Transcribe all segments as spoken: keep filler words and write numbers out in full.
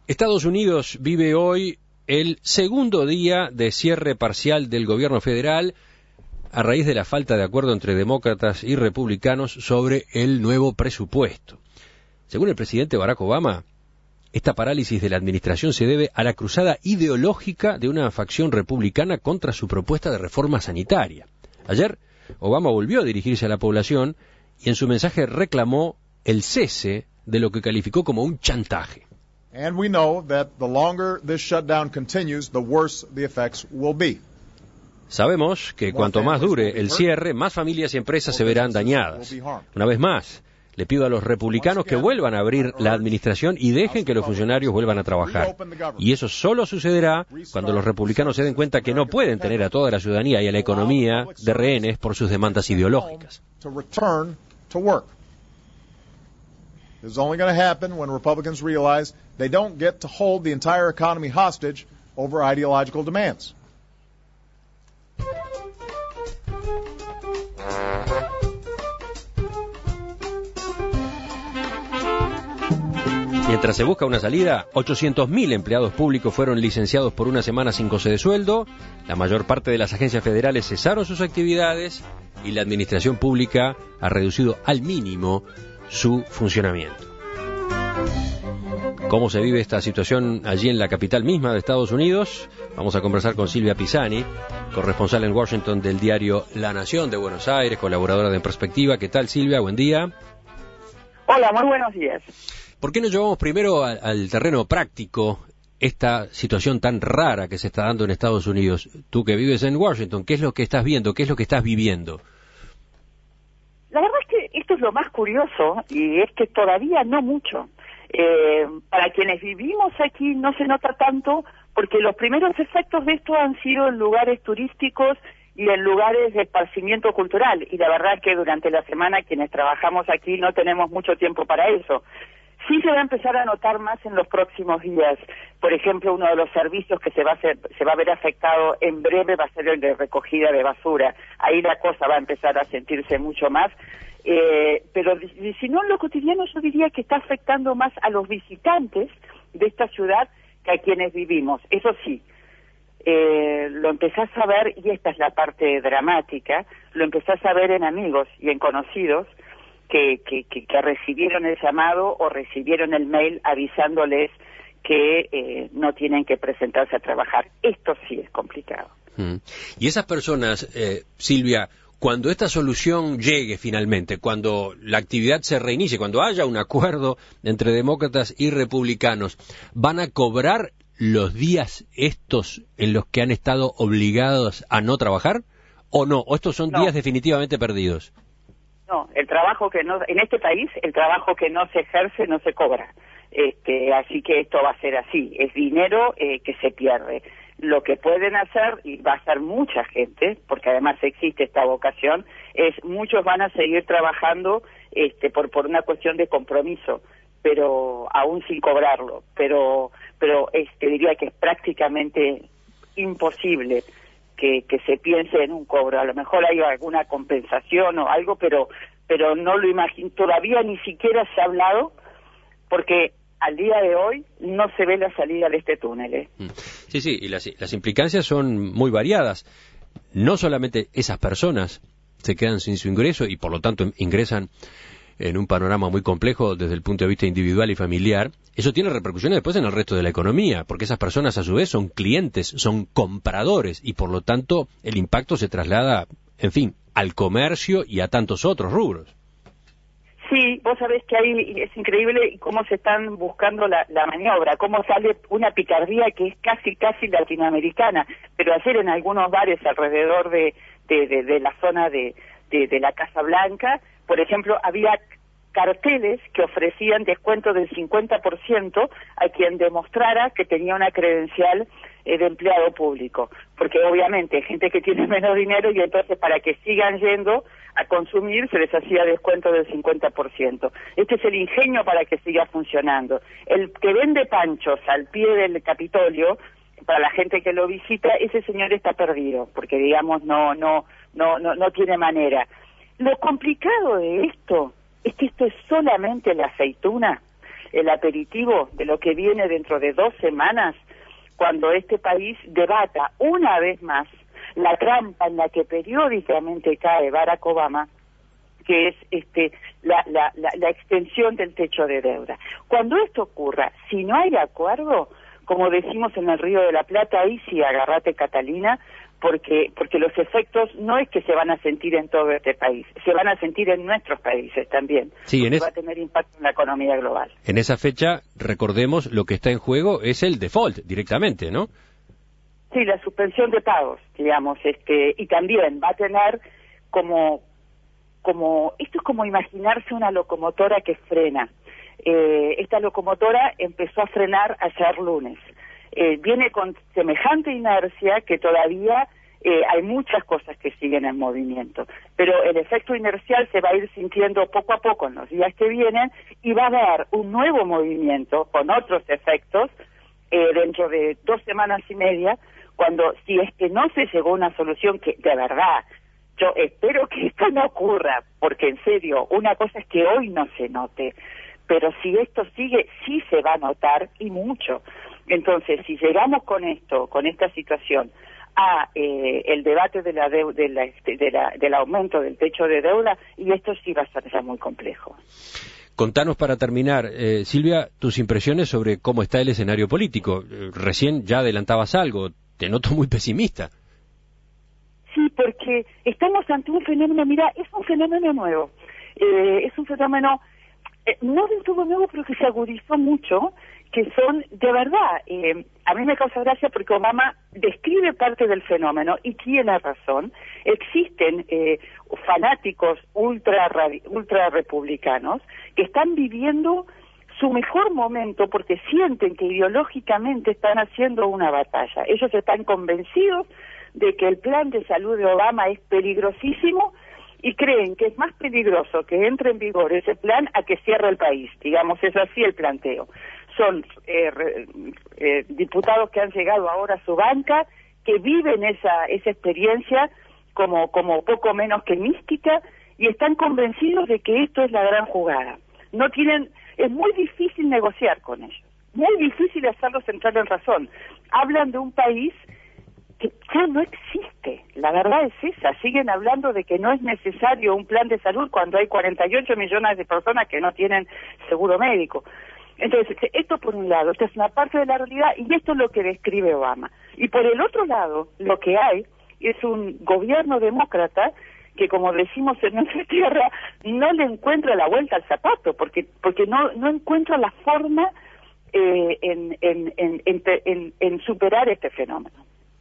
Estados Unidos vive hoy el segundo día de cierre parcial del gobierno federal a raíz de la falta de acuerdo entre demócratas y republicanos sobre el nuevo presupuesto. Según el presidente Barack Obama, esta parálisis de la administración se debe a la cruzada ideológica de una facción republicana contra su propuesta de reforma sanitaria. Ayer, Obama volvió a dirigirse a la población y en su mensaje reclamó el cese de lo que calificó como un chantaje. And we know that the longer this shutdown continues, the worse the effects will be. Sabemos que cuanto más dure el cierre, más familias y empresas se verán dañadas. Una vez más, le pido a los republicanos que vuelvan a abrir la administración y dejen que los funcionarios vuelvan a trabajar. Y eso solo sucederá cuando los republicanos se den cuenta que no pueden tener a toda la ciudadanía y a la economía de rehenes por sus demandas ideológicas. This is only going to happen when Republicans realize they don't get to hold the entire economy hostage over ideological demands. Mientras se busca una salida, ochocientos mil empleados públicos fueron licenciados por una semana sin goce de sueldo, la mayor parte de las agencias federales cesaron sus actividades y la administración pública ha reducido al mínimo su funcionamiento. ¿Cómo se vive esta situación allí en la capital misma de Estados Unidos? Vamos a conversar con Silvia Pisani, corresponsal en Washington del diario La Nación de Buenos Aires, colaboradora de En Perspectiva. ¿Qué tal, Silvia? Buen día. Hola, muy buenos días. ¿Por qué no llevamos primero al, al terreno práctico esta situación tan rara que se está dando en Estados Unidos? Tú que vives en Washington, ¿qué es lo que estás viendo? ¿Qué es lo que estás viviendo? La verdad es que esto es lo más curioso y es que todavía no mucho. Eh, para quienes vivimos aquí no se nota tanto porque los primeros efectos de esto han sido en lugares turísticos y en lugares de esparcimiento cultural. Y la verdad es que durante la semana quienes trabajamos aquí no tenemos mucho tiempo para eso. Sí se va a empezar a notar más en los próximos días. Por ejemplo, uno de los servicios que se va a hacer, se va a ver afectado en breve va a ser el de recogida de basura. Ahí la cosa va a empezar a sentirse mucho más. Eh, pero si no en lo cotidiano yo diría que está afectando más a los visitantes de esta ciudad que a quienes vivimos. Eso sí, eh, lo empezás a ver, y esta es la parte dramática, lo empezás a ver en amigos y en conocidos que, que, que, que recibieron el llamado o recibieron el mail avisándoles que eh, no tienen que presentarse a trabajar. Esto sí es complicado. Mm. Y esas personas, eh, Silvia, cuando esta solución llegue finalmente, cuando la actividad se reinicie, cuando haya un acuerdo entre demócratas y republicanos, ¿van a cobrar los días estos en los que han estado obligados a no trabajar? ¿O no? ¿O estos son no. días definitivamente perdidos? No, el trabajo que no, en este país, el trabajo que no se ejerce no se cobra. Este, así que esto va a ser así, es dinero eh, que se pierde. Lo que pueden hacer, y va a ser mucha gente, porque además existe esta vocación, es muchos van a seguir trabajando este, por, por una cuestión de compromiso, pero aún sin cobrarlo. Pero, pero este, diría que es prácticamente imposible que, que se piense en un cobro. A lo mejor hay alguna compensación o algo, pero, pero no lo imagino. Todavía ni siquiera se ha hablado, porque al día de hoy no se ve la salida de este túnel. ¿eh? Sí, sí, y las, las implicancias son muy variadas. No solamente esas personas se quedan sin su ingreso y por lo tanto ingresan en un panorama muy complejo desde el punto de vista individual y familiar, eso tiene repercusiones después en el resto de la economía, porque esas personas a su vez son clientes, son compradores y por lo tanto el impacto se traslada, en fin, al comercio y a tantos otros rubros. Sí, vos sabés que ahí es increíble cómo se están buscando la, la maniobra, cómo sale una picardía que es casi, casi latinoamericana. Pero ayer en algunos bares alrededor de, de, de, de la zona de, de, de la Casa Blanca, por ejemplo, había carteles que ofrecían descuento del cincuenta por ciento a quien demostrara que tenía una credencial eh, de empleado público, porque obviamente hay gente que tiene menos dinero y entonces para que sigan yendo a consumir se les hacía descuento del cincuenta por ciento. Este es el ingenio para que siga funcionando. El que vende panchos al pie del Capitolio, para la gente que lo visita, ese señor está perdido, porque digamos no no no no no tiene manera. Lo complicado de esto es que esto es solamente la aceituna. el aperitivo de lo que viene dentro de dos semanas, cuando este país debata una vez más la trampa en la que periódicamente cae Barack Obama, que es este la, la, la, la extensión del techo de deuda. Cuando esto ocurra, si no hay acuerdo, como decimos en el Río de la Plata, ahí sí agárrate, Catalina, porque porque los efectos no es que se van a sentir en todo este país, se van a sentir en nuestros países también, sí, en es... va a tener impacto en la economía global. En esa fecha, recordemos, lo que está en juego es el default directamente, ¿no? Sí, la suspensión de pagos, digamos, este, y también va a tener como, como, esto es como imaginarse una locomotora que frena. Eh, esta locomotora empezó a frenar ayer lunes. Eh, viene con semejante inercia que todavía eh, hay muchas cosas que siguen en movimiento, pero el efecto inercial se va a ir sintiendo poco a poco en los días que vienen y va a haber un nuevo movimiento con otros efectos eh, dentro de dos semanas y media, cuando si es que no se llegó a una solución, que de verdad yo espero que esto no ocurra, porque en serio, una cosa es que hoy no se note, pero si esto sigue, sí se va a notar y mucho. Entonces, si llegamos con esto, con esta situación, a eh, el debate de la, deu de la, de la, del aumento del techo de deuda, y esto sí va a ser ya muy complejo. Contanos para terminar, eh, Silvia, tus impresiones sobre cómo está el escenario político. Eh, recién ya adelantabas algo, te noto muy pesimista. Sí, porque estamos ante un fenómeno, mira, es un fenómeno nuevo, eh, es un fenómeno eh, no del todo nuevo, pero que se agudizó mucho, que son, de verdad, eh, a mí me causa gracia porque Obama describe parte del fenómeno y tiene razón. Existen eh, fanáticos ultra, ultra republicanos que están viviendo su mejor momento porque sienten que ideológicamente están haciendo una batalla. Ellos están convencidos de que el plan de salud de Obama es peligrosísimo y creen que es más peligroso que entre en vigor ese plan a que cierre el país. Digamos, es así el planteo. Son eh, eh, diputados que han llegado ahora a su banca, que viven esa esa experiencia como como poco menos que mística y están convencidos de que esto es la gran jugada. No tienen, es muy difícil negociar con ellos, muy difícil hacerlos entrar en razón. Hablan de un país que ya no existe, la verdad es esa, siguen hablando de que no es necesario un plan de salud cuando hay cuarenta y ocho millones de personas que no tienen seguro médico. Entonces, esto por un lado, esta es una parte de la realidad y esto es lo que describe Obama. Y por el otro lado, lo que hay es un gobierno demócrata que, como decimos en nuestra tierra, no le encuentra la vuelta al zapato, porque porque no no encuentra la forma eh, en, en, en, en, en, en superar este fenómeno.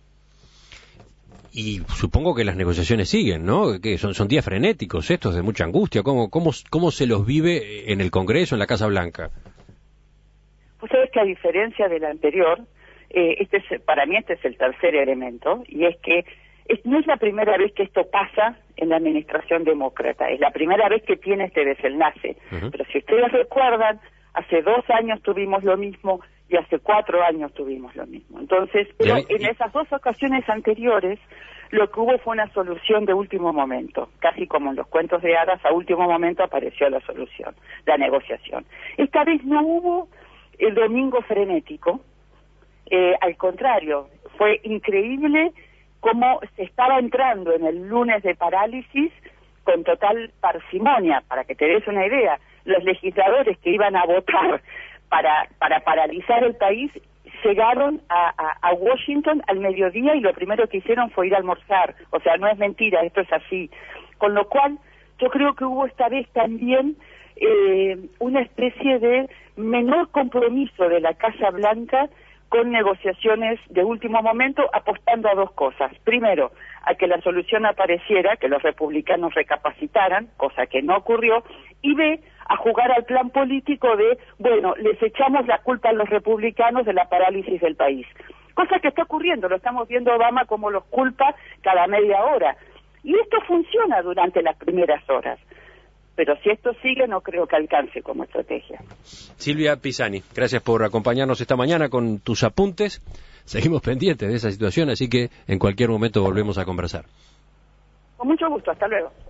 Y supongo que las negociaciones siguen, ¿no? Que son, son días frenéticos estos, de mucha angustia. ¿Cómo, cómo, cómo se los vive en el Congreso, en la Casa Blanca? Pues sabes que a diferencia del anterior, eh, este es, para mí este es el tercer elemento, y es que es, no es la primera vez que esto pasa en la administración demócrata, es la primera vez que tiene este desenlace. Uh-huh. Pero si ustedes recuerdan, hace dos años tuvimos lo mismo y hace cuatro años tuvimos lo mismo. Entonces, pero y, y... en esas dos ocasiones anteriores, lo que hubo fue una solución de último momento, casi como en los cuentos de hadas, a último momento apareció la solución, la negociación. Esta vez no hubo el domingo frenético, eh, al contrario, fue increíble cómo se estaba entrando en el lunes de parálisis con total parsimonia. Para que te des una idea, los legisladores que iban a votar para para paralizar el país llegaron a, a, a Washington al mediodía y lo primero que hicieron fue ir a almorzar. O sea, no es mentira, esto es así. Con lo cual, yo creo que hubo esta vez también eh, una especie de menor compromiso de la Casa Blanca con negociaciones de último momento, apostando a dos cosas. Primero, a que la solución apareciera, que los republicanos recapacitaran, cosa que no ocurrió, y B, a jugar al plan político de, bueno, les echamos la culpa a los republicanos de la parálisis del país. Cosa que está ocurriendo, lo estamos viendo Obama como los culpa cada media hora. Y esto funciona durante las primeras horas. Pero si esto sigue, no creo que alcance como estrategia. Silvia Pisani, gracias por acompañarnos esta mañana con tus apuntes. Seguimos pendientes de esa situación, así que en cualquier momento volvemos a conversar. Con mucho gusto, hasta luego.